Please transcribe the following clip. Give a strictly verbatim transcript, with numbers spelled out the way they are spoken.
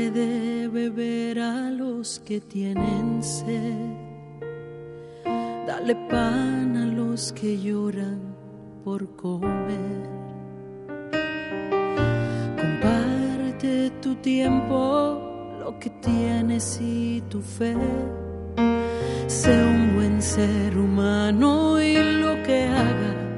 de beber a los que tienen sed. Dale pan a los que lloran por comer. Comparte tu tiempo, lo que tienes y tu fe. Sé un buen ser humano y lo que hagas